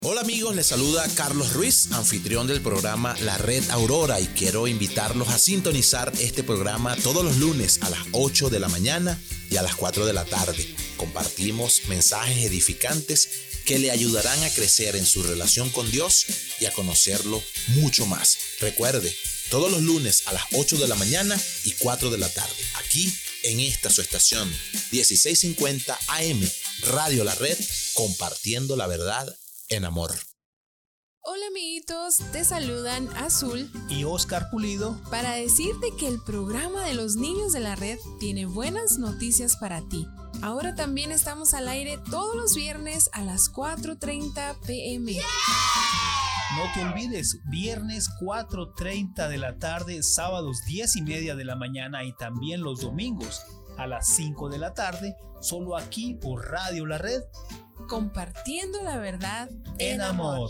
Hola amigos, les saluda Carlos Ruiz, anfitrión del programa La Red Aurora, y quiero invitarlos a sintonizar este programa todos los lunes a las 8 de la mañana y a las 4 de la tarde. Compartimos mensajes edificantes que le ayudarán a crecer en su relación con Dios y a conocerlo mucho más. Recuerde, todos los lunes a las 8 de la mañana y 4 de la tarde, aquí en esta su estación 1650 AM, Radio La Red, compartiendo la verdad en amor. Hola amiguitos, te saludan Azul y Oscar Pulido para decirte que el programa de los niños de la red tiene buenas noticias para ti. Ahora también estamos al aire todos los viernes a las 4:30 p.m. ¡Yeah! No te olvides, viernes 4:30 de la tarde, sábados 10:30 de la mañana y también los domingos a las 5 de la tarde, solo aquí por Radio La Red. Compartiendo la verdad en amor.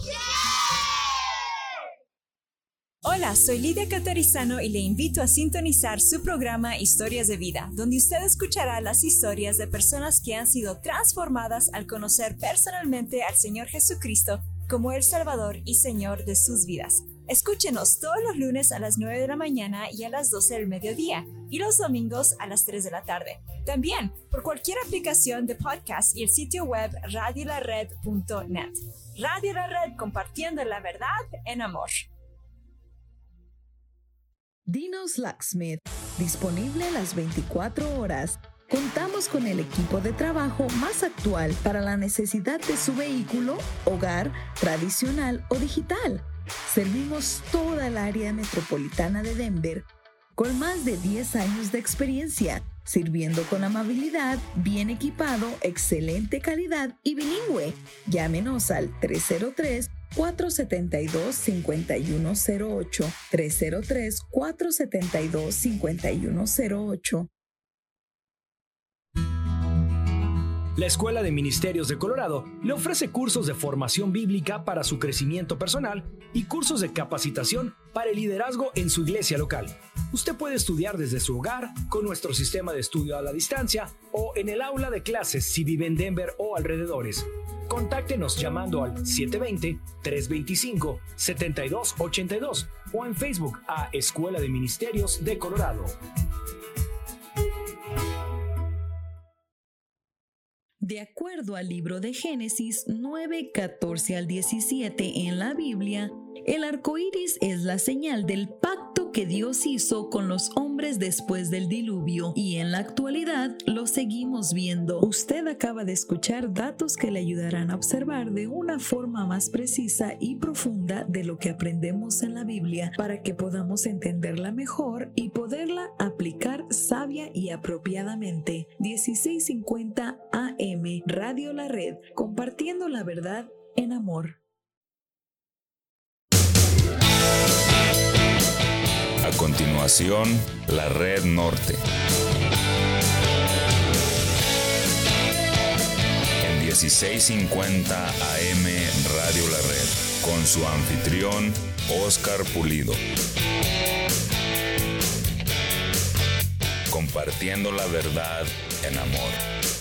Hola, soy Lidia Catarizano y le invito a sintonizar su programa Historias de Vida, donde usted escuchará las historias de personas que han sido transformadas al conocer personalmente al Señor Jesucristo como el Salvador y Señor de sus vidas. Escúchenos todos los lunes a las 9 de la mañana y a las 12 del mediodía, y los domingos a las 3 de la tarde. También por cualquier aplicación de podcast y el sitio web radiolared.net. Radio La Red, compartiendo la verdad en amor. Dino's Locksmith, disponible las 24 horas. Contamos con el equipo de trabajo más actual para la necesidad de su vehículo, hogar, tradicional o digital. Servimos toda el área metropolitana de Denver con más de 10 años de experiencia, sirviendo con amabilidad, bien equipado, excelente calidad y bilingüe. Llámenos al 303-472-5108, 303-472-5108. La Escuela de Ministerios de Colorado le ofrece cursos de formación bíblica para su crecimiento personal y cursos de capacitación para el liderazgo en su iglesia local. Usted puede estudiar desde su hogar con nuestro sistema de estudio a la distancia o en el aula de clases si vive en Denver o alrededores. Contáctenos llamando al 720-325-7282 o en Facebook a Escuela de Ministerios de Colorado. De acuerdo al libro de Génesis 9:14 al 17 en la Biblia, el arco iris es la señal del pacto que Dios hizo con los hombres después del diluvio, y en la actualidad lo seguimos viendo. Usted acaba de escuchar datos que le ayudarán a observar de una forma más precisa y profunda de lo que aprendemos en la Biblia, para que podamos entenderla mejor y poderla aplicar sabia y apropiadamente. 1650 AM, Radio La Red, compartiendo la verdad en amor. A continuación, la Red Norte. En 1650 AM Radio La Red, con su anfitrión, Oscar Pulido. Compartiendo la verdad en amor.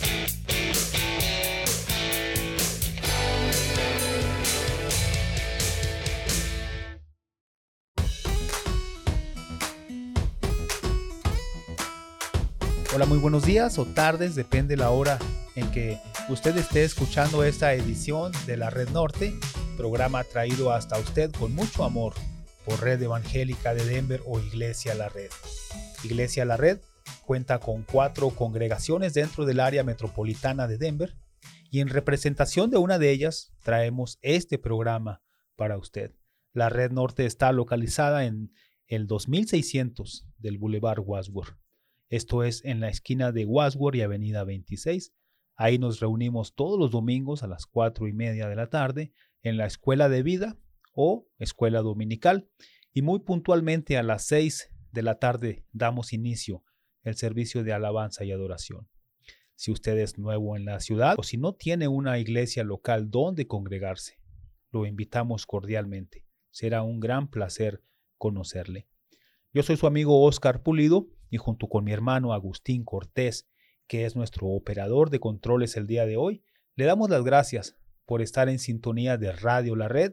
Hola, muy buenos días o tardes, depende la hora en que usted esté escuchando esta edición de la Red Norte, programa traído hasta usted con mucho amor por Red Evangélica de Denver o Iglesia La Red. Iglesia La Red cuenta con 4 congregaciones dentro del área metropolitana de Denver, y en representación de una de ellas traemos este programa para usted. La Red Norte está localizada en el 2600 del Boulevard Wadsworth. Esto es en la esquina de Wadsworth y Avenida 26. Ahí nos reunimos todos los domingos a las 4:30 de la tarde en la Escuela de Vida o Escuela Dominical, y muy puntualmente a las 6 de la tarde damos inicio el servicio de alabanza y adoración. Si usted es nuevo en la ciudad o si no tiene una iglesia local donde congregarse, lo invitamos cordialmente. Será un gran placer conocerle. Yo soy su amigo Oscar Pulido, y junto con mi hermano Agustín Cortés, que es nuestro operador de controles el día de hoy, le damos las gracias por estar en sintonía de Radio La Red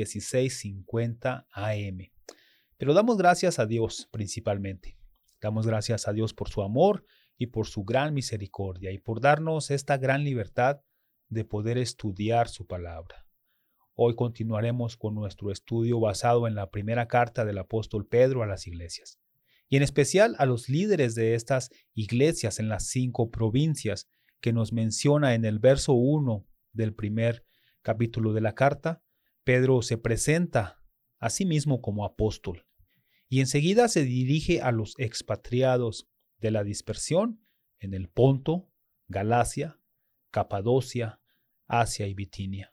1650 AM. Pero damos gracias a Dios principalmente. Damos gracias a Dios por su amor y por su gran misericordia y por darnos esta gran libertad de poder estudiar su palabra. Hoy continuaremos con nuestro estudio basado en la primera carta del apóstol Pedro a las iglesias, y en especial a los líderes de estas iglesias en las 5 provincias que nos menciona en el verso 1 del primer capítulo de la carta. Pedro se presenta a sí mismo como apóstol y enseguida se dirige a los expatriados de la dispersión en el Ponto, Galacia, Capadocia, Asia y Bitinia.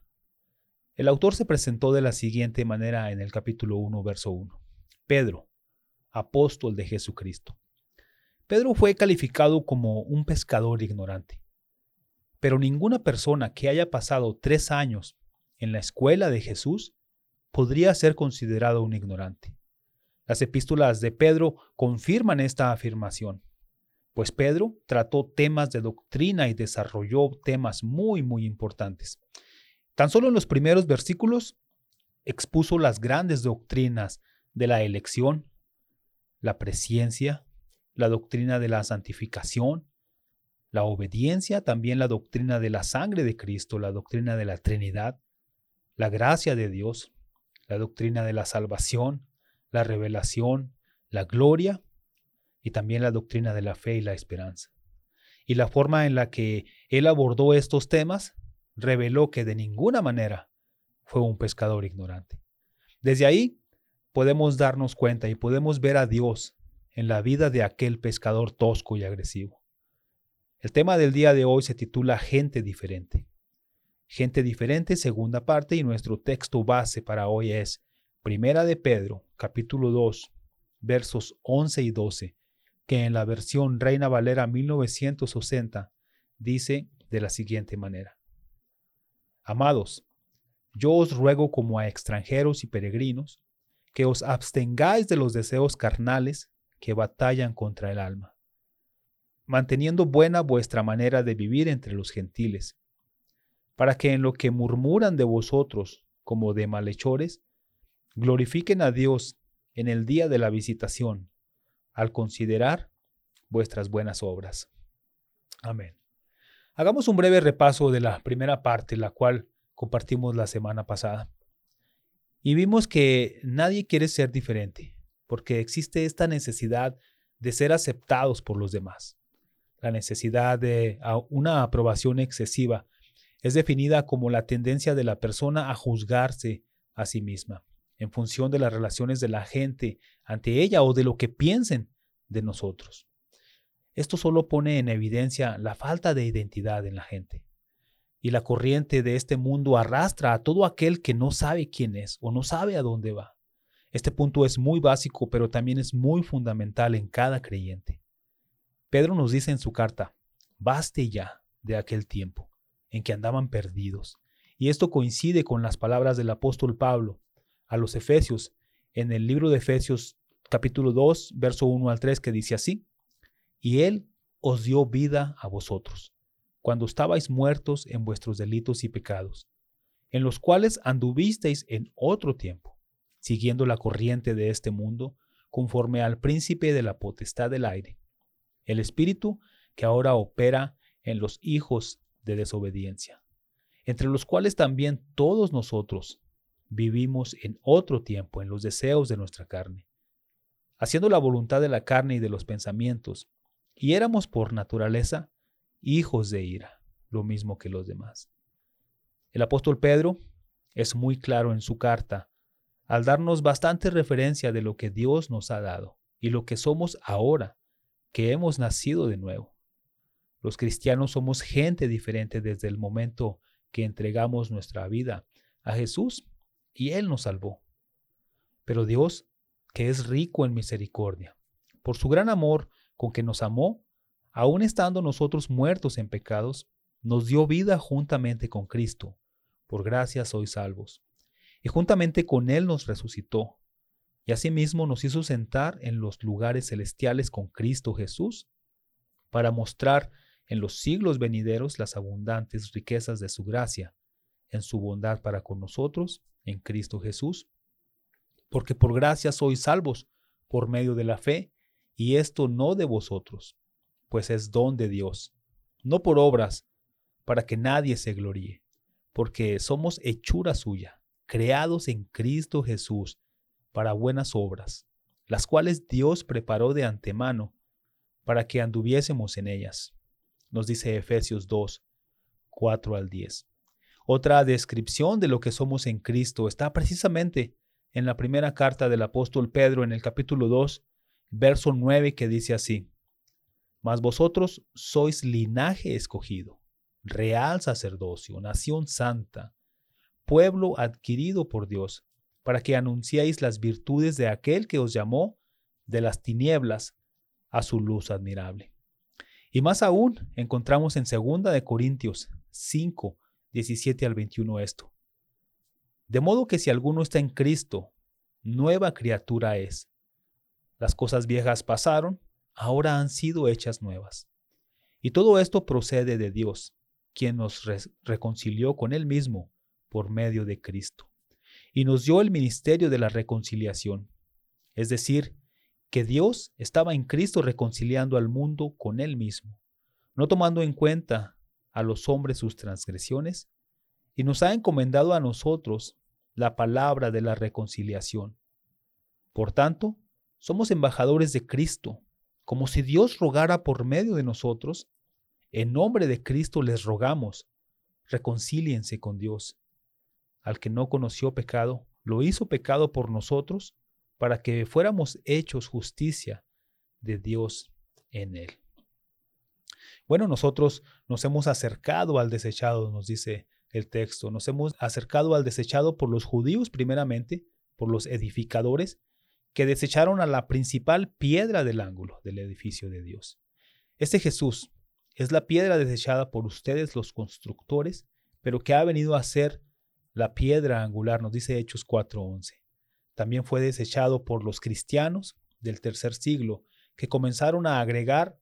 El autor se presentó de la siguiente manera en el capítulo 1, verso 1. Pedro, apóstol de Jesucristo. Pedro fue calificado como un pescador ignorante, pero ninguna persona que haya pasado 3 años en la escuela de Jesús podría ser considerado un ignorante. Las epístolas de Pedro confirman esta afirmación, pues Pedro trató temas de doctrina y desarrolló temas muy importantes. Tan solo en los primeros versículos expuso las grandes doctrinas de la elección, la presciencia, la doctrina de la santificación, la obediencia, también la doctrina de la sangre de Cristo, la doctrina de la Trinidad, la gracia de Dios, la doctrina de la salvación, la revelación, la gloria y también la doctrina de la fe y la esperanza. Y la forma en la que él abordó estos temas reveló que de ninguna manera fue un pescador ignorante. Desde ahí podemos darnos cuenta y podemos ver a Dios en la vida de aquel pescador tosco y agresivo. El tema del día de hoy se titula Gente diferente. Gente diferente, segunda parte, y nuestro texto base para hoy es Primera de Pedro, capítulo 2, versos 11 y 12, que en la versión Reina Valera 1960 dice de la siguiente manera. Amados, yo os ruego como a extranjeros y peregrinos, que os abstengáis de los deseos carnales que batallan contra el alma, manteniendo buena vuestra manera de vivir entre los gentiles, para que en lo que murmuran de vosotros como de malhechores, glorifiquen a Dios en el día de la visitación, al considerar vuestras buenas obras. Amén. Hagamos un breve repaso de la primera parte, la cual compartimos la semana pasada. Y vimos que nadie quiere ser diferente, porque existe esta necesidad de ser aceptados por los demás. La necesidad de una aprobación excesiva es definida como la tendencia de la persona a juzgarse a sí misma, en función de las relaciones de la gente ante ella o de lo que piensen de nosotros. Esto solo pone en evidencia la falta de identidad en la gente. Y la corriente de este mundo arrastra a todo aquel que no sabe quién es o no sabe a dónde va. Este punto es muy básico, pero también es muy fundamental en cada creyente. Pedro nos dice en su carta, baste ya de aquel tiempo en que andaban perdidos. Y esto coincide con las palabras del apóstol Pablo a los Efesios en el libro de Efesios capítulo 2, verso 1 al 3, que dice así. Y Él os dio vida a vosotros, cuando estabais muertos en vuestros delitos y pecados, en los cuales anduvisteis en otro tiempo, siguiendo la corriente de este mundo, conforme al príncipe de la potestad del aire, el espíritu que ahora opera en los hijos de desobediencia, entre los cuales también todos nosotros vivimos en otro tiempo en los deseos de nuestra carne, haciendo la voluntad de la carne y de los pensamientos, y éramos por naturaleza hijos de ira, lo mismo que los demás. El apóstol Pedro es muy claro en su carta al darnos bastante referencia de lo que Dios nos ha dado y lo que somos ahora, que hemos nacido de nuevo. Los cristianos somos gente diferente desde el momento que entregamos nuestra vida a Jesús y Él nos salvó. Pero Dios, que es rico en misericordia, por su gran amor con que nos amó, aun estando nosotros muertos en pecados, nos dio vida juntamente con Cristo. Por gracia sois salvos. Y juntamente con Él nos resucitó, y asimismo nos hizo sentar en los lugares celestiales con Cristo Jesús, para mostrar en los siglos venideros las abundantes riquezas de su gracia, en su bondad para con nosotros en Cristo Jesús. Porque por gracia sois salvos por medio de la fe, y esto no de vosotros, pues es don de Dios, no por obras, para que nadie se gloríe, porque somos hechura suya, creados en Cristo Jesús para buenas obras, las cuales Dios preparó de antemano para que anduviésemos en ellas. Nos dice Efesios 2, 4 al 10. Otra descripción de lo que somos en Cristo está precisamente en la primera carta del apóstol Pedro en el capítulo 2, verso 9, que dice así: Mas vosotros sois linaje escogido, real sacerdocio, nación santa, pueblo adquirido por Dios, para que anunciéis las virtudes de aquel que os llamó de las tinieblas a su luz admirable. Y más aún encontramos en 2 de Corintios 5, 17 al 21 esto: De modo que si alguno está en Cristo, nueva criatura es. Las cosas viejas pasaron, ahora han sido hechas nuevas. Y todo esto procede de Dios, quien nos reconcilió con Él mismo por medio de Cristo, y nos dio el ministerio de la reconciliación. Es decir, que Dios estaba en Cristo reconciliando al mundo con Él mismo, no tomando en cuenta a los hombres sus transgresiones, y nos ha encomendado a nosotros la palabra de la reconciliación. Por tanto, somos embajadores de Cristo, como si Dios rogara por medio de nosotros. En nombre de Cristo les rogamos, reconcíliense con Dios. Al que no conoció pecado, lo hizo pecado por nosotros, para que fuéramos hechos justicia de Dios en él. Bueno, nosotros nos hemos acercado al desechado, nos dice el texto. Nos hemos acercado al desechado por los judíos primeramente, por los edificadores, que desecharon a la principal piedra del ángulo del edificio de Dios. Este Jesús es la piedra desechada por ustedes los constructores, pero que ha venido a ser la piedra angular, nos dice Hechos 4:11. También fue desechado por los cristianos del tercer siglo, que comenzaron a agregar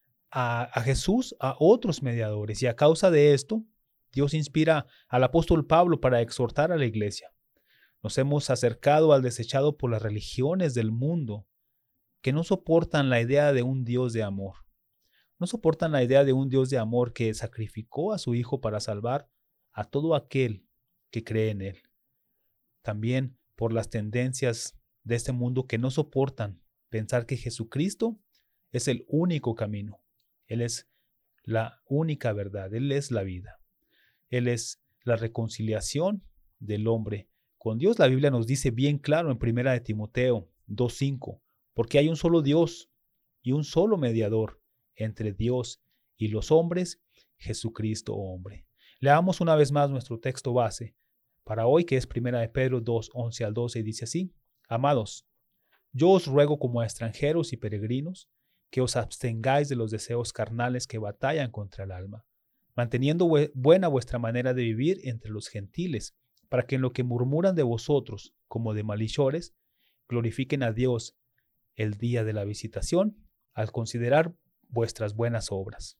a Jesús a otros mediadores, y a causa de esto, Dios inspira al apóstol Pablo para exhortar a la iglesia. Nos hemos acercado al desechado por las religiones del mundo, que no soportan la idea de un Dios de amor. No soportan la idea de un Dios de amor que sacrificó a su Hijo para salvar a todo aquel que cree en Él. También por las tendencias de este mundo que no soportan pensar que Jesucristo es el único camino. Él es la única verdad. Él es la vida. Él es la reconciliación del hombre con Dios. La Biblia nos dice bien claro en 1 de Timoteo 2:5, porque hay un solo Dios y un solo mediador entre Dios y los hombres, Jesucristo hombre. Leamos una vez más nuestro texto base para hoy, que es 1 de Pedro 2:11 al 12, y dice así: Amados, yo os ruego como a extranjeros y peregrinos, que os abstengáis de los deseos carnales que batallan contra el alma, manteniendo buena vuestra manera de vivir entre los gentiles, para que en lo que murmuran de vosotros como de malhechores, glorifiquen a Dios el día de la visitación, al considerar vuestras buenas obras.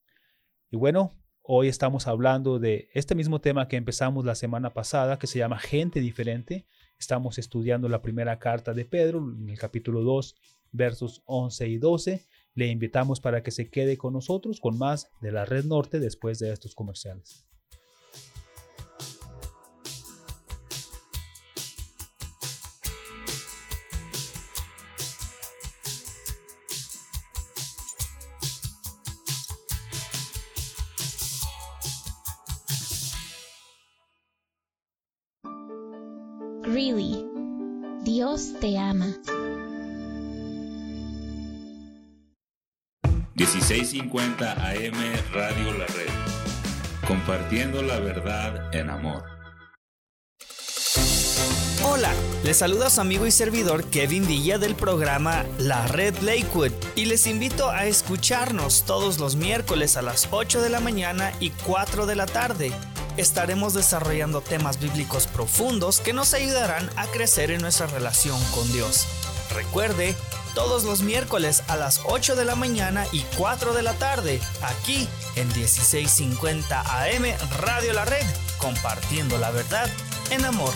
Y bueno, hoy estamos hablando de este mismo tema que empezamos la semana pasada, que se llama Gente Diferente. Estamos estudiando la primera carta de Pedro, en el capítulo 2, versos 11 y 12. Le invitamos para que se quede con nosotros con más de la Red Norte después de estos comerciales. Really, Dios te ama. 1650 AM Radio La Red, compartiendo la verdad en amor. Hola, les saluda su amigo y servidor Kevin Villa del programa La Red Lakewood, y les invito a escucharnos todos los miércoles a las 8 de la mañana y 4 de la tarde. Estaremos desarrollando temas bíblicos profundos que nos ayudarán a crecer en nuestra relación con Dios. Recuerde, todos los miércoles a las 8 de la mañana y 4 de la tarde, aquí en 1650 AM Radio La Red, compartiendo la verdad en amor.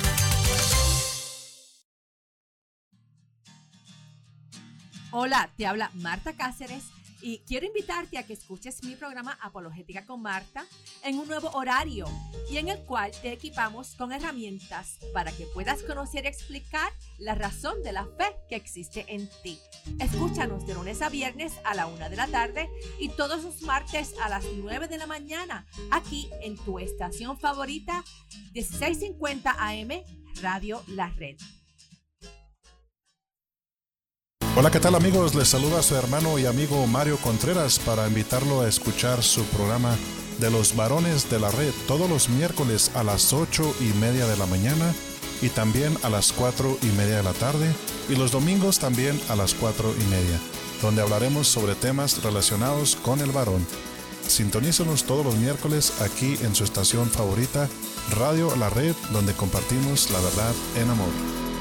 Hola, te habla Marta Cáceres y quiero invitarte a que escuches mi programa Apologética con Marta en un nuevo horario y en el cual te equipamos con herramientas para que puedas conocer y explicar la razón de la fe que existe en ti. Escúchanos de lunes a viernes a la 1 de la tarde y todos los martes a las 9 de la mañana aquí en tu estación favorita 1650 AM Radio La Red. Hola, ¿qué tal amigos? Les saluda su hermano y amigo Mario Contreras para invitarlo a escuchar su programa de los varones de la red todos los miércoles a las 8:30 de la mañana y también a las 4:30 de la tarde y los domingos también a las 4:30, donde hablaremos sobre temas relacionados con el varón. Sintonícenos todos los miércoles aquí en su estación favorita, Radio La Red, donde compartimos la verdad en amor.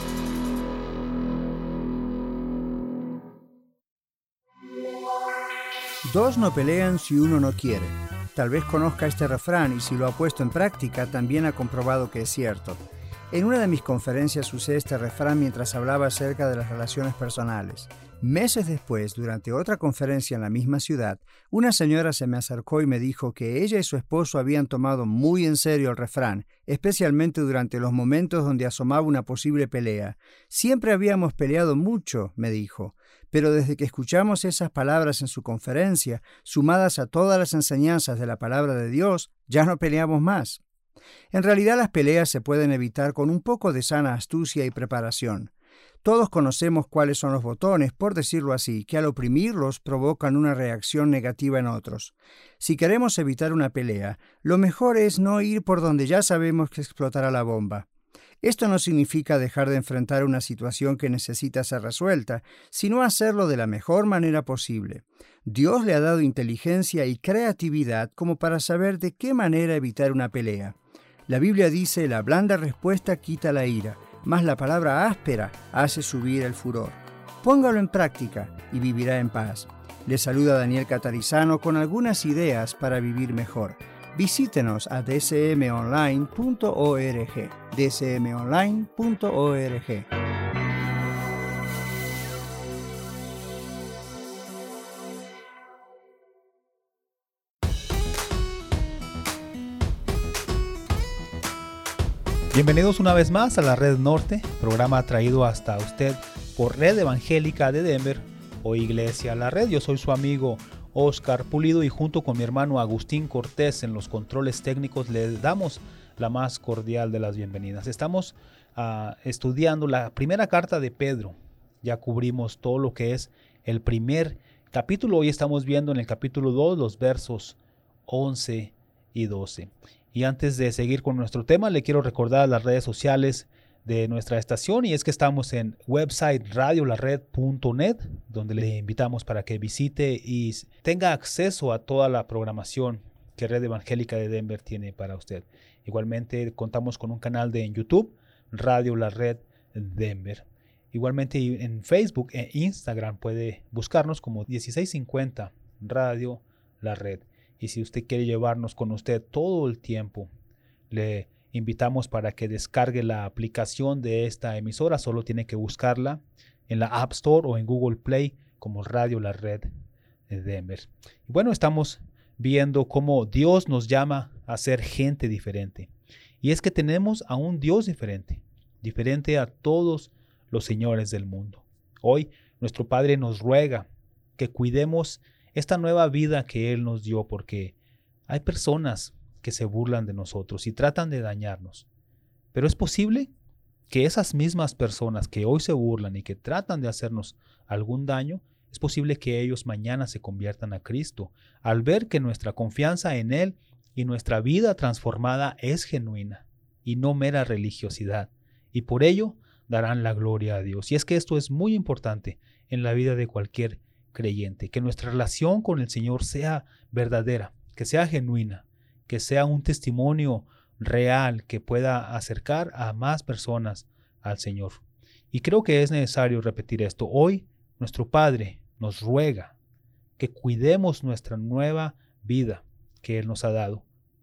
Dos no pelean si uno no quiere. Tal vez conozca este refrán y si lo ha puesto en práctica también ha comprobado que es cierto. En una de mis conferencias usé este refrán mientras hablaba acerca de las relaciones personales. Meses después, durante otra conferencia en la misma ciudad, una señora se me acercó y me dijo que ella y su esposo habían tomado muy en serio el refrán, especialmente durante los momentos donde asomaba una posible pelea. Siempre habíamos peleado mucho, me dijo, pero desde que escuchamos esas palabras en su conferencia, sumadas a todas las enseñanzas de la palabra de Dios, ya no peleamos más. En realidad las peleas se pueden evitar con un poco de sana astucia y preparación. Todos conocemos cuáles son los botones, por decirlo así, que al oprimirlos provocan una reacción negativa en otros. Si queremos evitar una pelea, lo mejor es no ir por donde ya sabemos que explotará la bomba. Esto no significa dejar de enfrentar una situación que necesita ser resuelta, sino hacerlo de la mejor manera posible. Dios le ha dado inteligencia y creatividad como para saber de qué manera evitar una pelea. La Biblia dice: la blanda respuesta quita la ira, mas la palabra áspera hace subir el furor. Póngalo en práctica y vivirá en paz. Le saluda Daniel Catarizano con algunas ideas para vivir mejor. Visítenos a dsmonline.org. dsmonline.org. Bienvenidos una vez más a la Red Norte, programa traído hasta usted por Red Evangélica de Denver o Iglesia La Red. Yo soy su amigo Oscar Pulido y junto con mi hermano Agustín Cortés en los controles técnicos le damos la más cordial de las bienvenidas. Estamos estudiando la primera carta de Pedro. Ya cubrimos todo lo que es el primer capítulo. Hoy estamos viendo en el capítulo 2 los versos 11 y 12. Y antes de seguir con nuestro tema, le quiero recordar las redes sociales de nuestra estación, y es que estamos en website radiolared.net, donde le invitamos para que visite y tenga acceso a toda la programación que Red Evangélica de Denver tiene para usted. Igualmente contamos con un canal en YouTube, Radio La Red Denver. Igualmente en Facebook e Instagram puede buscarnos como 1650 Radio La Red. Y si usted quiere llevarnos con usted todo el tiempo, le invitamos para que descargue la aplicación de esta emisora. Solo tiene que buscarla en la App Store o en Google Play como Radio La Red de Denver. Y bueno, estamos viendo cómo Dios nos llama a ser gente diferente. Y es que tenemos a un Dios diferente, diferente a todos los señores del mundo. Hoy nuestro Padre nos ruega que cuidemos esta nueva vida que Él nos dio, porque hay personas que se burlan de nosotros y tratan de dañarnos. Pero es posible que esas mismas personas que hoy se burlan y que tratan de hacernos algún daño, es posible que ellos mañana se conviertan a Cristo al ver que nuestra confianza en Él y nuestra vida transformada es genuina y no mera religiosidad. Y por ello darán la gloria a Dios. Y es que esto es muy importante en la vida de cualquier creyente, que nuestra relación con el Señor sea verdadera, que sea genuina, que sea un testimonio real que pueda acercar a más personas al Señor. Y creo que es necesario repetir esto. Hoy nuestro Padre nos ruega que cuidemos nuestra nueva vida que Él nos ha dado,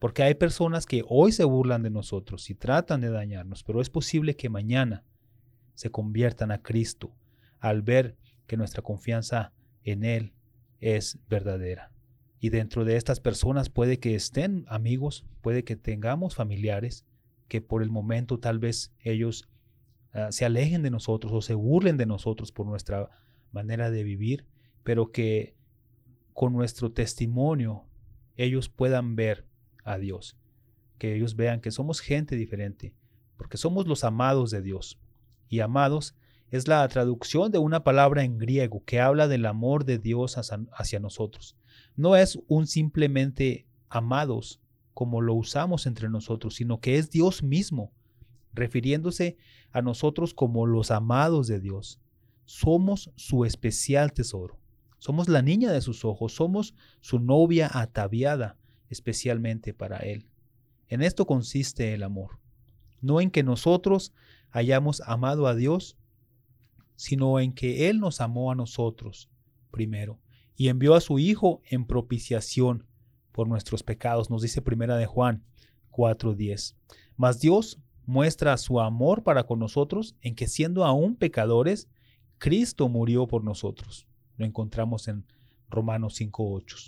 Porque hay personas que hoy se burlan de nosotros y tratan de dañarnos, pero es posible que mañana se conviertan a Cristo al ver que nuestra confianza en Él es verdadera. Y dentro de estas personas puede que estén amigos, puede que tengamos familiares que por el momento tal vez ellos se alejen de nosotros o se burlen de nosotros por nuestra manera de vivir, pero que con nuestro testimonio ellos puedan ver a Dios, que ellos vean que somos gente diferente, porque somos los amados de Dios. Y amados es la traducción de una palabra en griego que habla del amor de Dios hacia nosotros. No es un simplemente amados como lo usamos entre nosotros, sino que es Dios mismo, refiriéndose a nosotros como los amados de Dios. Somos su especial tesoro. Somos la niña de sus ojos, somos su novia ataviada especialmente para Él. En esto consiste el amor, no en que nosotros hayamos amado a Dios, sino en que Él nos amó a nosotros primero y envió a su Hijo en propiciación por nuestros pecados, nos dice 1 de Juan 4:10. Mas Dios muestra su amor para con nosotros en que siendo aún pecadores, Cristo murió por nosotros. Lo encontramos en Romanos 5:8.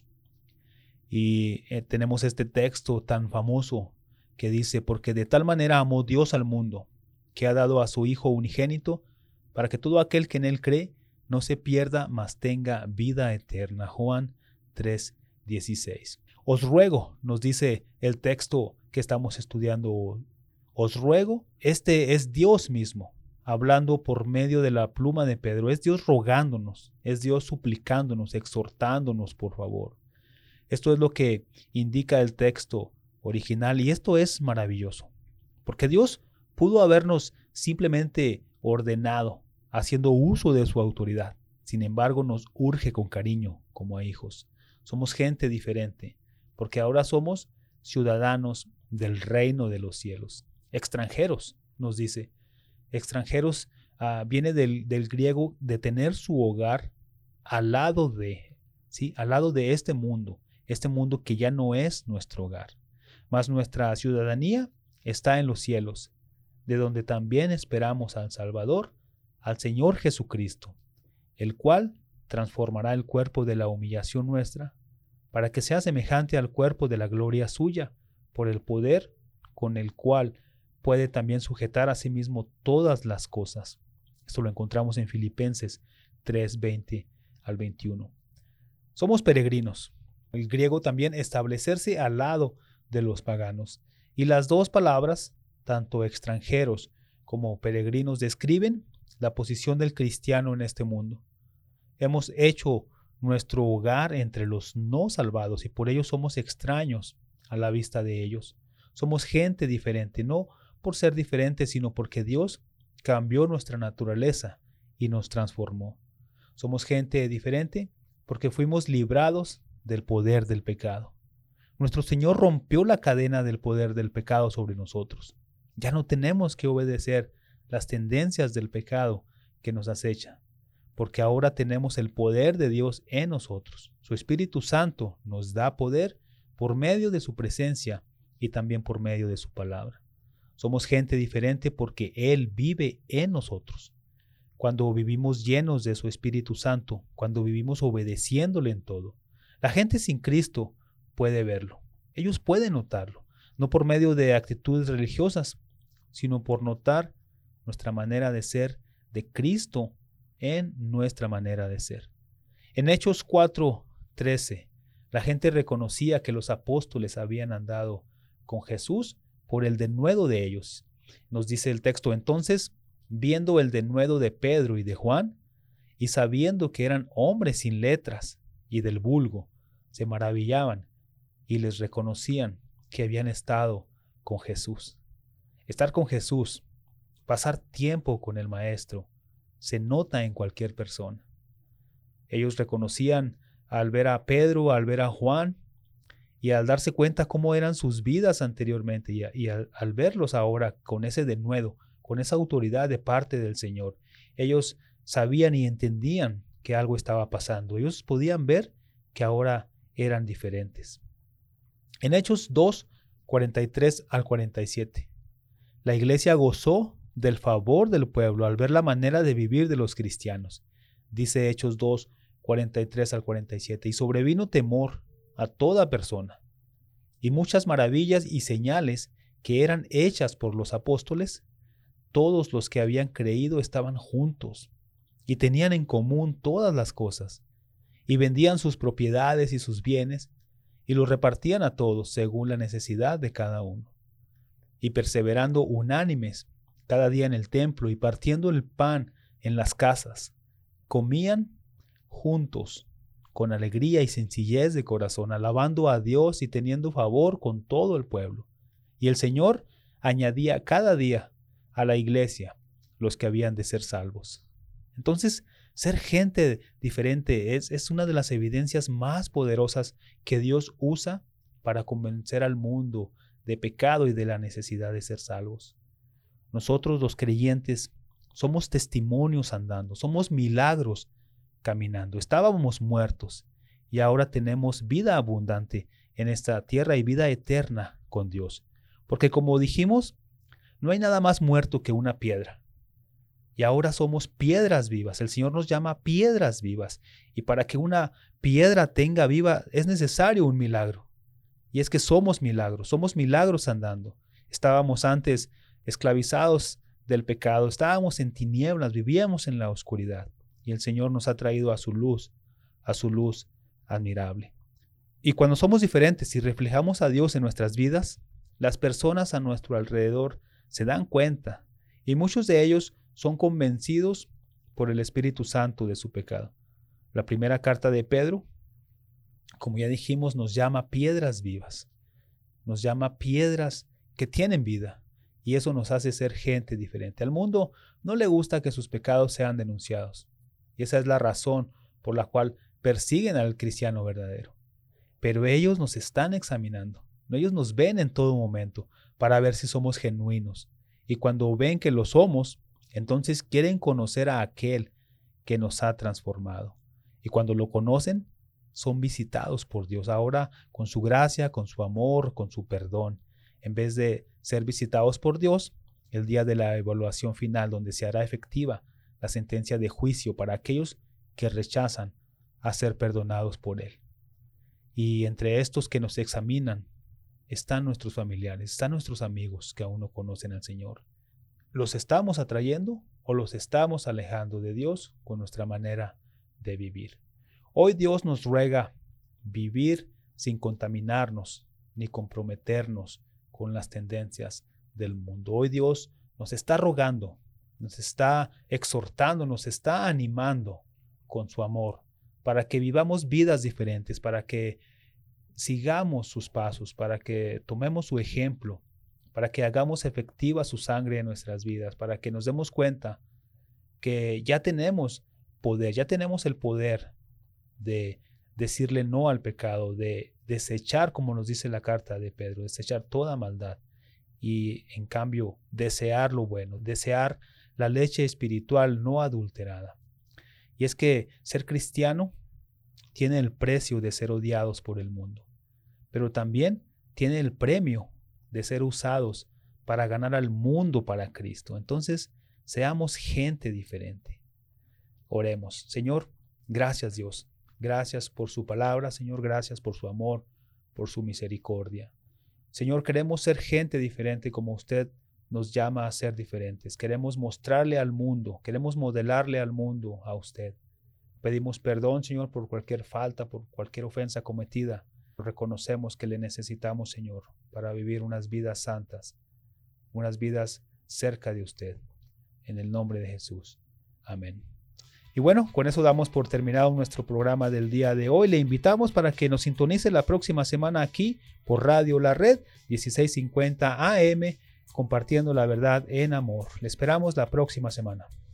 Y tenemos este texto tan famoso que dice, porque de tal manera amó Dios al mundo, que ha dado a su Hijo unigénito, para que todo aquel que en Él cree no se pierda, mas tenga vida eterna. Juan 3:16. Os ruego, nos dice el texto que estamos estudiando hoy, os ruego, este es Dios mismo, hablando por medio de la pluma de Pedro, es Dios rogándonos, es Dios suplicándonos, exhortándonos, por favor. Esto es lo que indica el texto original y esto es maravilloso, porque Dios pudo habernos simplemente ordenado, haciendo uso de su autoridad. Sin embargo, nos urge con cariño como a hijos. Somos gente diferente, porque ahora somos ciudadanos del reino de los cielos. Extranjeros, nos dice. Extranjeros viene del griego de tener su hogar al lado de, ¿sí? Al lado de este mundo que ya no es nuestro hogar. Mas nuestra ciudadanía está en los cielos, de donde también esperamos al Salvador, al Señor Jesucristo, el cual transformará el cuerpo de la humillación nuestra, para que sea semejante al cuerpo de la gloria suya, por el poder con el cual puede también sujetar a sí mismo todas las cosas. Esto lo encontramos en Filipenses 3:20 al 21. Somos peregrinos. El griego también establecerse al lado de los paganos. Y las dos palabras, tanto extranjeros como peregrinos, describen la posición del cristiano en este mundo. Hemos hecho nuestro hogar entre los no salvados y por ello somos extraños a la vista de ellos. Somos gente diferente, no por ser diferentes, sino porque Dios cambió nuestra naturaleza y nos transformó. Somos gente diferente porque fuimos librados del poder del pecado. Nuestro Señor rompió la cadena del poder del pecado sobre nosotros. Ya no tenemos que obedecer las tendencias del pecado que nos acecha, porque ahora tenemos el poder de Dios en nosotros. Su Espíritu Santo nos da poder por medio de su presencia y también por medio de su palabra. Somos gente diferente porque Él vive en nosotros. Cuando vivimos llenos de su Espíritu Santo, cuando vivimos obedeciéndole en todo, la gente sin Cristo puede verlo. Ellos pueden notarlo, no por medio de actitudes religiosas, sino por notar nuestra manera de ser de Cristo en nuestra manera de ser. En Hechos 4:13, la gente reconocía que los apóstoles habían andado con Jesús por el denuedo de ellos. Nos dice el texto, entonces, viendo el denuedo de Pedro y de Juan, y sabiendo que eran hombres sin letras y del vulgo, se maravillaban y les reconocían que habían estado con Jesús. Estar con Jesús, pasar tiempo con el Maestro, se nota en cualquier persona. Ellos reconocían al ver a Pedro, al ver a Juan, y al darse cuenta cómo eran sus vidas anteriormente, y al verlos ahora con ese denuedo, con esa autoridad de parte del Señor, ellos sabían y entendían que algo estaba pasando. Ellos podían ver que ahora eran diferentes. En Hechos 2, 43 al 47. La iglesia gozó del favor del pueblo al ver la manera de vivir de los cristianos. Dice Hechos 2, 43 al 47. Y sobrevino temor a toda persona. Y muchas maravillas y señales que eran hechas por los apóstoles. Todos los que habían creído estaban juntos y tenían en común todas las cosas. Y vendían sus propiedades y sus bienes y los repartían a todos según la necesidad de cada uno. Y perseverando unánimes cada día en el templo y partiendo el pan en las casas, comían juntos con alegría y sencillez de corazón, alabando a Dios y teniendo favor con todo el pueblo. Y el Señor añadía cada día a la iglesia los que habían de ser salvos. Entonces, ser gente diferente es una de las evidencias más poderosas que Dios usa para convencer al mundo de pecado y de la necesidad de ser salvos. Nosotros los creyentes somos testimonios andando, somos milagros caminando. Estábamos muertos y ahora tenemos vida abundante en esta tierra y vida eterna con Dios. Porque como dijimos, no hay nada más muerto que una piedra. Y ahora somos piedras vivas. El Señor nos llama piedras vivas. Y para que una piedra tenga viva es necesario un milagro. Y es que somos milagros andando. Estábamos antes esclavizados del pecado, estábamos en tinieblas, vivíamos en la oscuridad. Y el Señor nos ha traído a su luz admirable. Y cuando somos diferentes y reflejamos a Dios en nuestras vidas, las personas a nuestro alrededor se dan cuenta. Y muchos de ellos son convencidos por el Espíritu Santo de su pecado. La primera carta de Pedro, como ya dijimos, nos llama piedras vivas. Nos llama piedras que tienen vida. Y eso nos hace ser gente diferente. Al mundo no le gusta que sus pecados sean denunciados. Y esa es la razón por la cual persiguen al cristiano verdadero. Pero ellos nos están examinando. Ellos nos ven en todo momento para ver si somos genuinos. Y cuando ven que lo somos, entonces quieren conocer a aquel que nos ha transformado. Y cuando lo conocen, son visitados por Dios. Ahora con su gracia, con su amor, con su perdón. En vez de ser visitados por Dios, el día de la evaluación final, donde se hará efectiva la sentencia de juicio para aquellos que rechazan a ser perdonados por Él. Y entre estos que nos examinan, están nuestros familiares, están nuestros amigos que aún no conocen al Señor. ¿Los estamos atrayendo o los estamos alejando de Dios con nuestra manera de vivir? Hoy Dios nos ruega vivir sin contaminarnos ni comprometernos con las tendencias del mundo. Hoy Dios nos está rogando, nos está exhortando, nos está animando con su amor para que vivamos vidas diferentes, para que sigamos sus pasos, para que tomemos su ejemplo, para que hagamos efectiva su sangre en nuestras vidas, para que nos demos cuenta que ya tenemos poder, ya tenemos el poder de decirle no al pecado, de desechar, como nos dice la carta de Pedro, desechar toda maldad y en cambio desear lo bueno, desear la leche espiritual no adulterada. Y es que ser cristiano tiene el precio de ser odiados por el mundo, pero también tiene el premio de ser usados para ganar al mundo para Cristo. Entonces, seamos gente diferente. Oremos. Señor, gracias Dios. Gracias por su palabra, Señor. Gracias por su amor, por su misericordia. Señor, queremos ser gente diferente como usted nos llama a ser diferentes. Queremos mostrarle al mundo, queremos modelarle al mundo a usted. Pedimos perdón, Señor, por cualquier falta, por cualquier ofensa cometida. Reconocemos que le necesitamos, Señor, para vivir unas vidas santas, unas vidas cerca de usted. En el nombre de Jesús. Amén. Y bueno, con eso damos por terminado nuestro programa del día de hoy. Le invitamos para que nos sintonice la próxima semana aquí por Radio La Red 1650 AM, compartiendo la verdad en amor. Le esperamos la próxima semana.